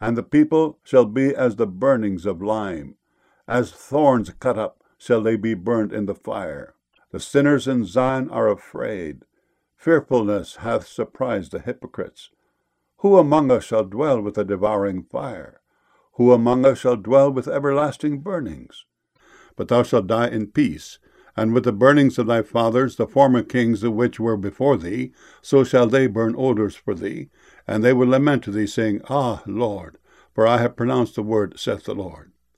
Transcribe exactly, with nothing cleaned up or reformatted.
And the people shall be as the burnings of lime, as thorns cut up shall they be burned in the fire. The sinners in Zion are afraid. Fearfulness hath surprised the hypocrites. Who among us shall dwell with a devouring fire? Who among us shall dwell with everlasting burnings? But thou shalt die in peace, and with the burnings of thy fathers, the former kings of which were before thee, so shall they burn odors for thee, and they will lament to thee, saying, Ah, Lord, for I have pronounced the word, saith the Lord.